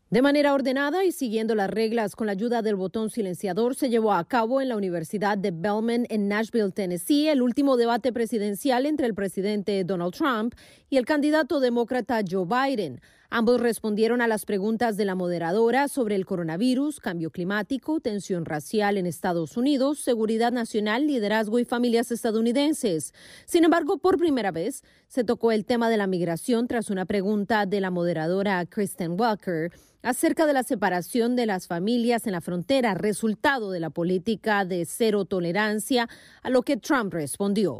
De manera ordenada y siguiendo las reglas con la ayuda del botón silenciador, se llevó a cabo en la Universidad de Belmont en Nashville, Tennessee, el último debate presidencial entre el presidente Donald Trump y el candidato demócrata Joe Biden. Ambos respondieron a las preguntas de la moderadora sobre el coronavirus, cambio climático, tensión racial en Estados Unidos, seguridad nacional, liderazgo y familias estadounidenses. Sin embargo, por primera vez se tocó el tema de la migración tras una pregunta de la moderadora Kristen Welker acerca de la separación de las familias en la frontera, resultado de la política de cero tolerancia, a lo que Trump respondió.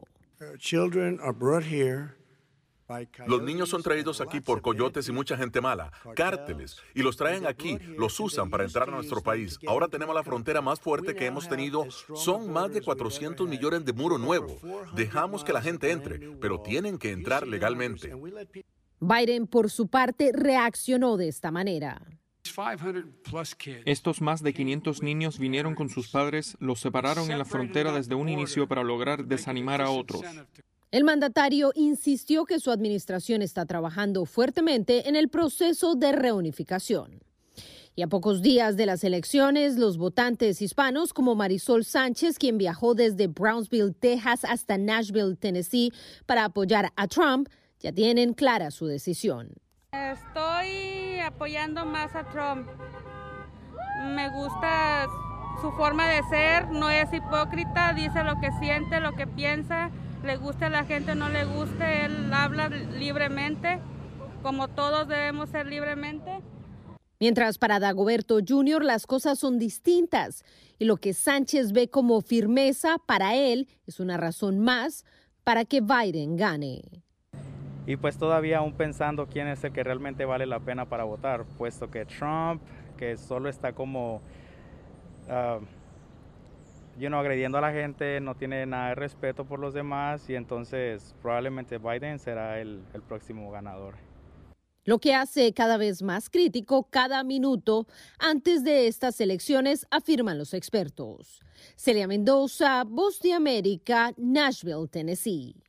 Los niños son traídos aquí por coyotes y mucha gente mala, cárteles, y los traen aquí, los usan para entrar a nuestro país. Ahora tenemos la frontera más fuerte que hemos tenido. Son más de 400 millones de muro nuevo. Dejamos que la gente entre, pero tienen que entrar legalmente. Biden, por su parte, reaccionó de esta manera. Estos más de 500 niños vinieron con sus padres, los separaron en la frontera desde un inicio para lograr desanimar a otros. El mandatario insistió que su administración está trabajando fuertemente en el proceso de reunificación. Y a pocos días de las elecciones, los votantes hispanos como Marisol Sánchez, quien viajó desde Brownsville, Texas, hasta Nashville, Tennessee, para apoyar a Trump, ya tienen clara su decisión. Estoy apoyando más a Trump. Me gusta su forma de ser, no es hipócrita, dice lo que siente, lo que piensa. Le guste a la gente o no le guste, él habla libremente, como todos debemos ser libremente. Mientras para Dagoberto Jr. las cosas son distintas y lo que Sánchez ve como firmeza para él es una razón más para que Biden gane. Y pues todavía aún pensando quién es el que realmente vale la pena para votar, puesto que Trump, que solo está como agrediendo a la gente, no tiene nada de respeto por los demás y entonces probablemente Biden será el próximo ganador. Lo que hace cada vez más crítico cada minuto antes de estas elecciones, afirman los expertos. Celia Mendoza, Voz de América, Nashville, Tennessee.